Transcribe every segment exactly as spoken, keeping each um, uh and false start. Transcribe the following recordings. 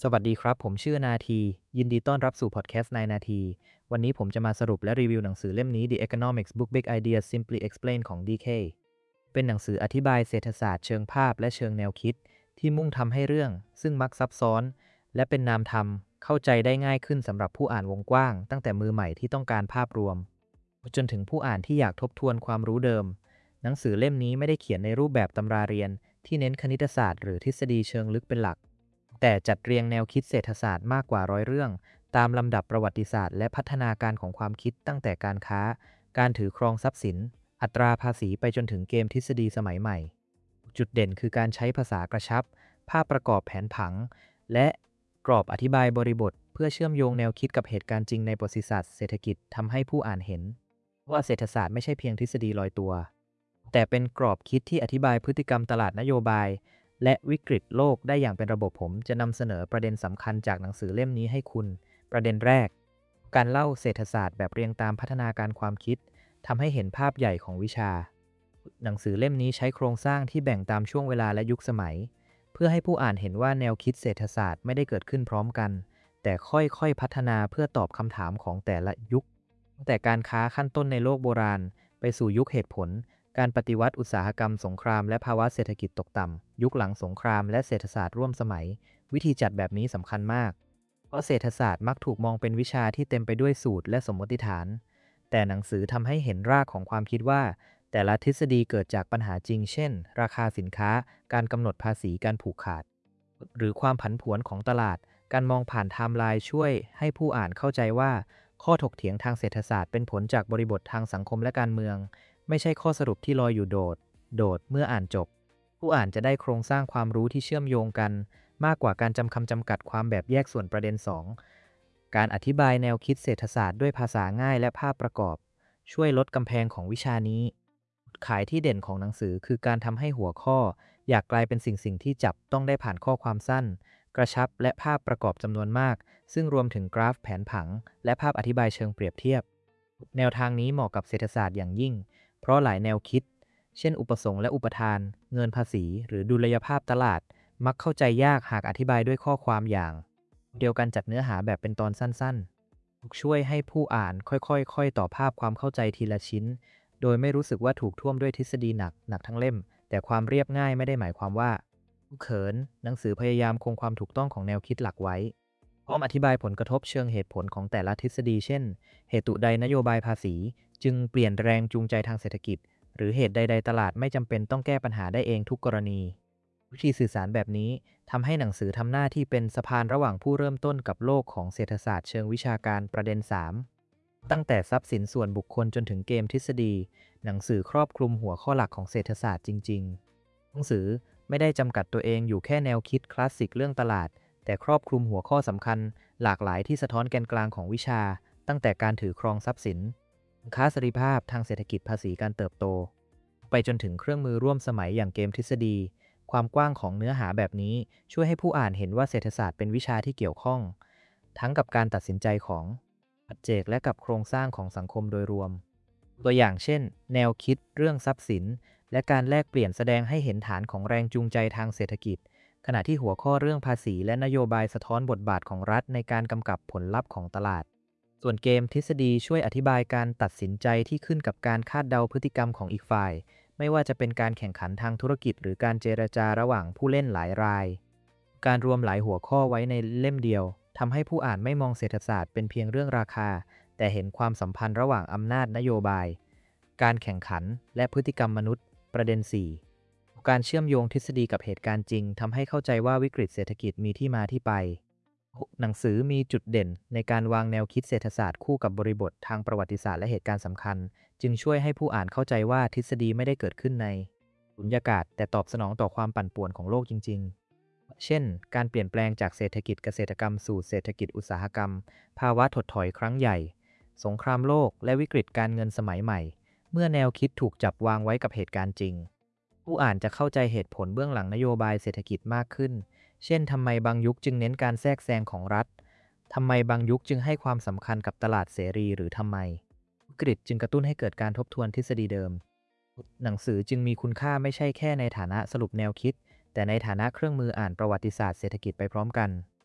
สวัสดีครับผมชื่อนาทียินดีต้อนรับสู่พอดแคสต์นายนาทีวันนี้ผมจะมาสรุปและรีวิวหนังสือเล่มนี้ The Economics Book Big Ideas Simply Explained ของ ดี เค เป็นหนังสืออธิบายเศรษฐศาสตร์เชิงภาพและเชิงแนวคิดที่มุ่งทำให้เรื่องซึ่งมักซับซ้อนและเป็นนามธรรมเข้าใจได้ง่ายขึ้นสำหรับผู้อ่านวงกว้างตั้งแต่มือใหม่ที่ต้องการภาพรวมจนถึงผู้อ่านที่อยากทบทวนความรู้เดิมหนังสือเล่มนี้ไม่ได้เขียนในรูปแบบตำราเรียนที่เน้นคณิตศาสตร์หรือทฤษฎีเชิงลึกเป็นหลักแต่จัดเรียงแนวคิดเศรษฐศาสตร์มากกว่าร้อยเรื่องตามลำดับประวัติศาสตร์และพัฒนาการของความคิดตั้งแต่การค้าการถือครองทรัพย์สินอัตราภาษีไปจนถึงเกมทฤษฎีสมัยใหม่จุดเด่นคือการใช้ภาษากระชับภาพประกอบแผนผังและกรอบอธิบายบริบทเพื่อเชื่อมโยงแนวคิดกับเหตุการณ์จริงในประวัติศาสตร์เศรษฐกิจทำให้ผู้อ่านเห็นว่าเศรษฐศาสตร์ไม่ใช่เพียงทฤษฎีลอยตัวแต่เป็นกรอบคิดที่อธิบายพฤติกรรมตลาดนโยบายและวิกฤตโลกได้อย่างเป็นระบบผมจะนำเสนอประเด็นสำคัญจากหนังสือเล่มนี้ให้คุณประเด็นแรกการเล่าเศรษฐศาสตร์แบบเรียงตามพัฒนาการความคิดทำให้เห็นภาพใหญ่ของวิชาหนังสือเล่มนี้ใช้โครงสร้างที่แบ่งตามช่วงเวลาและยุคสมัยเพื่อให้ผู้อ่านเห็นว่าแนวคิดเศรษฐศาสตร์ไม่ได้เกิดขึ้นพร้อมกันแต่ค่อยๆพัฒนาเพื่อตอบคำถามของแต่ละยุคตั้งแต่การค้าขั้นต้นในโลกโบราณไปสู่ยุคเหตุผลการปฏิวัติอุตสาหกรรมสงครามและภาวะเศรษฐกิจตกต่ำยุคหลังสงครามและเศรษฐศาสตร์ร่วมสมัยวิธีจัดแบบนี้สำคัญมากเพราะเศรษฐศาสตร์มักถูกมองเป็นวิชาที่เต็มไปด้วยสูตรและสมมติฐานแต่หนังสือทำให้เห็นรากของความคิดว่าแต่ละทฤษฎีเกิดจากปัญหาจริงเช่นราคาสินค้าการกำหนดภาษีการผูกขาดหรือความผันผวนของตลาดการมองผ่านไทม์ไลน์ช่วยให้ผู้อ่านเข้าใจว่าข้อถกเถียงทางเศรษฐศาสตร์เป็นผลจากบริบททางสังคมและการเมืองไม่ใช่ข้อสรุปที่ลอยอยู่โดดโดดเมื่ออ่านจบผู้อ่านจะได้โครงสร้างความรู้ที่เชื่อมโยงกันมากกว่าการจำคำจำกัดความแบบแยกส่วนประเด็นสองการอธิบายแนวคิดเศรษฐศาสตร์ด้วยภาษาง่ายและภาพประกอบช่วยลดกำแพงของวิชานี้ขายที่เด่นของหนังสือคือการทำให้หัวข้ออยากกลายเป็นสิ่งสิ่งที่จับต้องได้ผ่านข้อความสั้นกระชับและภาพประกอบจำนวนมากซึ่งรวมถึงกราฟแผนผังและภาพอธิบายเชิงเปรียบเทียบแนวทางนี้เหมาะกับเศรษฐศาสตร์อย่างยิ่งเพราะหลายแนวคิดเช่นอุปสงค์และอุปทานเงินภาษีหรือดุลยภาพตลาดมักเข้าใจยากหากอธิบายด้วยข้อความอย่างเดียวกันจัดเนื้อหาแบบเป็นตอนสั้นๆช่วยให้ผู้อ่านค่อยๆค่อยต่อภาพความเข้าใจทีละชิ้นโดยไม่รู้สึกว่าถูกท่วมด้วยทฤษฎีหนักหนักทั้งเล่มแต่ความเรียบง่ายไม่ได้หมายความว่าเขินหนังสือพยายามคงความถูกต้องของแนวคิดหลักไว้พร้อมอธิบายผลกระทบเชิงเหตุผลของแต่ละทฤษฎีเช่นเหตุใดนโยบายภาษีจึงเปลี่ยนแรงจูงใจทางเศรษฐกิจหรือเหตุใดๆตลาดไม่จำเป็นต้องแก้ปัญหาได้เองทุกกรณีวิธีสื่อสารแบบนี้ทำให้หนังสือทำหน้าที่เป็นสะพานระหว่างผู้เริ่มต้นกับโลกของเศรษฐศาสตร์เชิงวิชาการประเด็นสามตั้งแต่ทรัพย์สินส่วนบุคคลจนถึงเกมทฤษฎีหนังสือครอบคลุมหัวข้อหลักของเศรษฐศาสตร์จริงๆหนังสือไม่ได้จำกัดตัวเองอยู่แค่แนวคิดคลาสสิกเรื่องตลาดแต่ครอบคลุมหัวข้อสำคัญหลากหลายที่สะท้อนแกนกลางของวิชาตั้งแต่การถือครองทรัพย์สินค้าเสรีภาพทางเศรษฐกิจภาษีการเติบโตไปจนถึงเครื่องมือร่วมสมัยอย่างเกมทฤษฎีความกว้างของเนื้อหาแบบนี้ช่วยให้ผู้อ่านเห็นว่าเศรษฐศาสตร์เป็นวิชาที่เกี่ยวข้องทั้งกับการตัดสินใจของปัจเจกและกับโครงสร้างของสังคมโดยรวมตัวอย่างเช่นแนวคิดเรื่องทรัพย์สินและการแลกเปลี่ยนแสดงให้เห็นฐานของแรงจูงใจทางเศรษฐกิจขณะที่หัวข้อเรื่องภาษีและนโยบายสะท้อนบทบาทของรัฐในการกำกับผลลัพธ์ของตลาดส่วนเกมทฤษฎีช่วยอธิบายการตัดสินใจที่ขึ้นกับการคาดเดาพฤติกรรมของอีกฝ่ายไม่ว่าจะเป็นการแข่งขันทางธุรกิจหรือการเจรจาระหว่างผู้เล่นหลายรายการรวมหลายหัวข้อไว้ในเล่มเดียวทำให้ผู้อ่านไม่มองเศรษฐศาสตร์เป็นเพียงเรื่องราคาแต่เห็นความสัมพันธ์ระหว่างอำนาจนโยบายการแข่งขันและพฤติกรรมมนุษย์ประเด็นสี่การเชื่อมโยงทฤษฎีกับเหตุการณ์จริงทำให้เข้าใจว่าวิกฤตเศรษฐกิจมีที่มาที่ไปหนังสือมีจุดเด่นในการวางแนวคิดเศรษฐศาสตร์คู่กับบริบททางประวัติศาสตร์และเหตุการณ์สำคัญจึงช่วยให้ผู้อ่านเข้าใจว่าทฤษฎีไม่ได้เกิดขึ้นในสุญญากาศแต่ตอบสนองต่อความปั่นป่วนของโลกจริงๆเช่นการเปลี่ยนแปลงจากเศรษฐกิจเกษตรกรรมสู่เศรษฐกิจอุตสาหกรรมภาวะถดถอยครั้งใหญ่สงครามโลกและวิกฤตการเงินสมัยใหม่เมื่อแนวคิดถูกจับวางไว้กับเหตุการณ์จริงผู้อ่านจะเข้าใจเหตุผลเบื้องหลังนโยบายเศรษฐกิจมากขึ้นเช่นทำไมบางยุคจึงเน้นการแทรกแซงของรัฐทำไมบางยุคจึงให้ความสำคัญกับตลาดเสรีหรือทำไมวิกฤตจึงกระตุ้นให้เกิดการทบทวนทฤษฎีเดิมหนังสือจึงมีคุณค่าไม่ใช่แค่ในฐานะสรุปแนวคิดแต่ในฐานะเครื่องมืออ่านประวัติศาสตร์เศรษฐกิจไปพร้อมกัน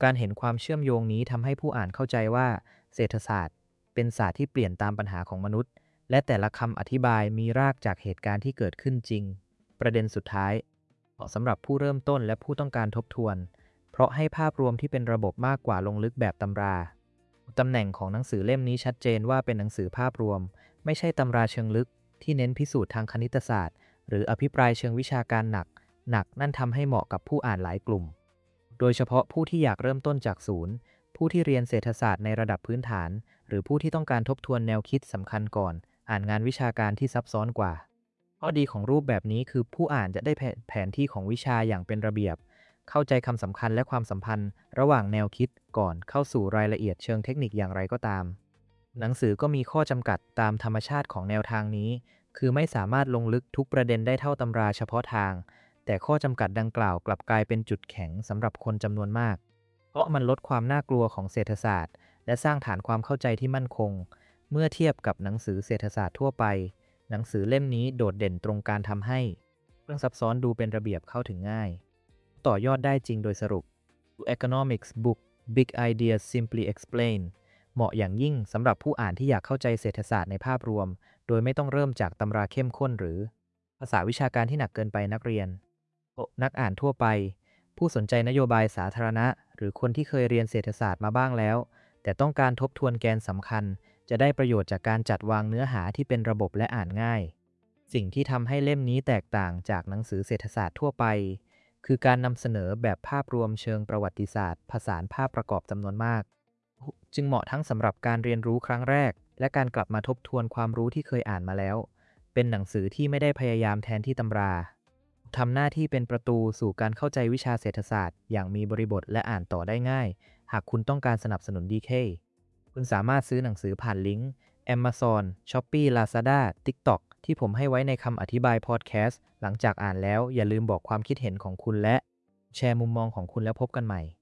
การเห็นความเชื่อมโยงนี้ทำให้ผู้อ่านเข้าใจว่าเศรษฐศาสตร์เป็นศาสตร์ที่เปลี่ยนตามปัญหาของมนุษย์ และแต่ละคำอธิบายมีรากจากเหตุการณ์ที่เกิดขึ้นจริง ประเด็นสุดท้ายเหมาะสำหรับผู้เริ่มต้นและผู้ต้องการทบทวน เพราะให้ภาพรวมที่เป็นระบบมากกว่าลงลึกแบบตำราตำแหน่งของหนังสือเล่มนี้ชัดเจนว่าเป็นหนังสือภาพรวมไม่ใช่ตำราเชิงลึกที่เน้นพิสูจน์ทางคณิตศาสตร์หรืออภิปรายเชิงวิชาการหนักหนักนั่นทำให้เหมาะกับผู้อ่านหลายกลุ่มโดยเฉพาะผู้ที่อยากเริ่มต้นจากศูนย์ผู้ที่เรียนเศรษฐศาสตร์ในระดับพื้นฐานหรือผู้ที่ต้องการทบทวนแนวคิดสำคัญก่อนอ่านงานวิชาการที่ซับซ้อนกว่าข้อดีของรูปแบบนี้คือผู้อ่านจะได้แผนที่ของวิชาอย่างเป็นระเบียบเข้าใจคำสำคัญและความสัมพันธ์ระหว่างแนวคิดก่อนเข้าสู่รายละเอียดเชิงเทคนิคอย่างไรก็ตามหนังสือก็มีข้อจำกัดตามธรรมชาติของแนวทางนี้คือไม่สามารถลงลึกทุกประเด็นได้เท่าตำราเฉพาะทางแต่ข้อจำกัดดังกล่าวกลับกลายเป็นจุดแข็งสำหรับคนจำนวนมากเพราะมันลดความน่ากลัวของเศรษฐศาสตร์และสร้างฐานความเข้าใจที่มั่นคงเมื่อเทียบกับหนังสือเศรษฐศาสตร์ทั่วไปหนังสือเล่มนี้โดดเด่นตรงการทำให้เรื่องซับซ้อนดูเป็นระเบียบเข้าถึงง่ายต่อยอดได้จริงโดยสรุป Economics Book Big Ideas Simply Explained เหมาะอย่างยิ่งสำหรับผู้อ่านที่อยากเข้าใจเศรษฐศาสตร์ในภาพรวมโดยไม่ต้องเริ่มจากตำราเข้มข้นหรือภาษาวิชาการที่หนักเกินไปนักเรียนนักอ่านทั่วไปผู้สนใจนโยบายสาธารณะหรือคนที่เคยเรียนเศรษฐศาสตร์มาบ้างแล้วแต่ต้องการทบทวนแกนสำคัญจะได้ประโยชน์จากการจัดวางเนื้อหาที่เป็นระบบและอ่านง่ายสิ่งที่ทำให้เล่มนี้แตกต่างจากหนังสือเศรษฐศาสตร์ทั่วไปคือการนำเสนอแบบภาพรวมเชิงประวัติศาสตร์ผสานภาพประกอบจำนวนมากจึงเหมาะทั้งสำหรับการเรียนรู้ครั้งแรกและการกลับมาทบทวนความรู้ที่เคยอ่านมาแล้วเป็นหนังสือที่ไม่ได้พยายามแทนที่ตำราทำหน้าที่เป็นประตูสู่การเข้าใจวิชาเศรษฐศาสตร์อย่างมีบริบทและอ่านต่อได้ง่ายหากคุณต้องการสนับสนุน ดี เค คุณสามารถซื้อหนังสือผ่านลิงก์ Amazon, Shopee, Lazada, TikTok ที่ผมให้ไว้ในคำอธิบายพอดแคสต์หลังจากอ่านแล้วอย่าลืมบอกความคิดเห็นของคุณและแชร์มุมมองของคุณแล้วพบกันใหม่